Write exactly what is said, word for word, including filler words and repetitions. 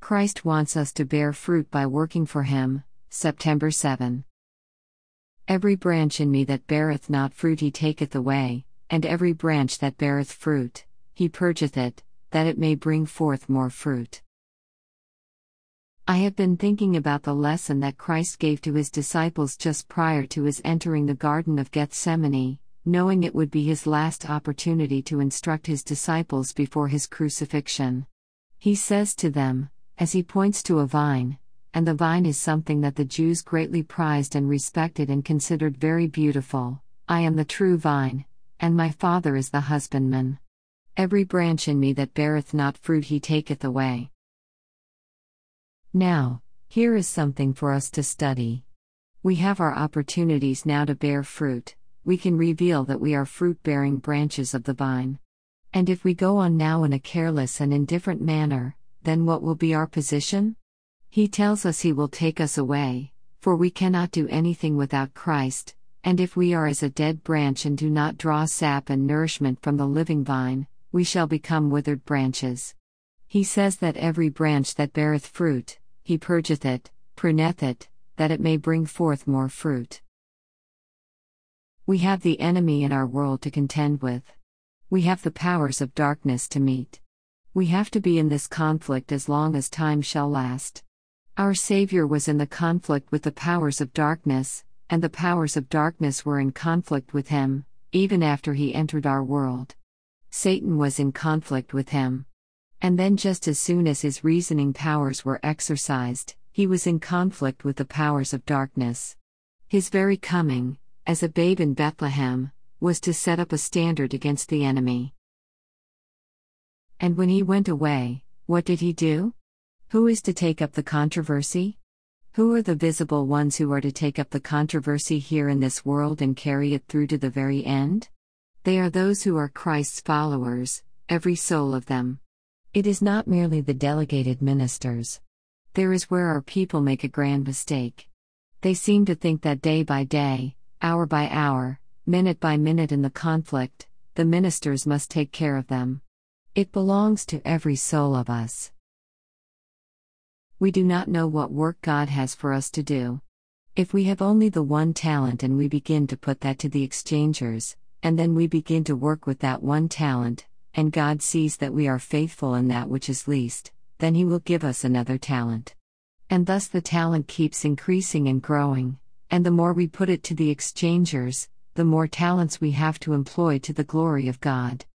Christ wants us to bear fruit by working for Him. September seventh. Every branch in me that beareth not fruit He taketh away, and every branch that beareth fruit, He purgeth it, that it may bring forth more fruit. I have been thinking about the lesson that Christ gave to His disciples just prior to His entering the Garden of Gethsemane, knowing it would be His last opportunity to instruct His disciples before His crucifixion. He says to them, as He points to a vine, and the vine is something that the Jews greatly prized and respected and considered very beautiful, I am the true vine, and my Father is the husbandman. Every branch in me that beareth not fruit He taketh away. Now, here is something for us to study. We have our opportunities now to bear fruit. We can reveal that we are fruit-bearing branches of the vine. And if we go on now in a careless and indifferent manner, then what will be our position? He tells us He will take us away, for we cannot do anything without Christ, and if we are as a dead branch and do not draw sap and nourishment from the living vine, we shall become withered branches. He says that every branch that beareth fruit, He purgeth it, pruneth it, that it may bring forth more fruit. We have the enemy in our world to contend with. We have the powers of darkness to meet. We have to be in this conflict as long as time shall last. Our Savior was in the conflict with the powers of darkness, and the powers of darkness were in conflict with Him, even after He entered our world. Satan was in conflict with Him. And then just as soon as his reasoning powers were exercised, he was in conflict with the powers of darkness. His very coming, as a babe in Bethlehem, was to set up a standard against the enemy. And when He went away, what did He do? Who is to take up the controversy? Who are the visible ones who are to take up the controversy here in this world and carry it through to the very end? They are those who are Christ's followers, every soul of them. It is not merely the delegated ministers. There is where our people make a grand mistake. They seem to think that day by day, hour by hour, minute by minute in the conflict, the ministers must take care of them. It belongs to every soul of us. We do not know what work God has for us to do. If we have only the one talent and we begin to put that to the exchangers, and then we begin to work with that one talent, and God sees that we are faithful in that which is least, then He will give us another talent. And thus the talent keeps increasing and growing, and the more we put it to the exchangers, the more talents we have to employ to the glory of God.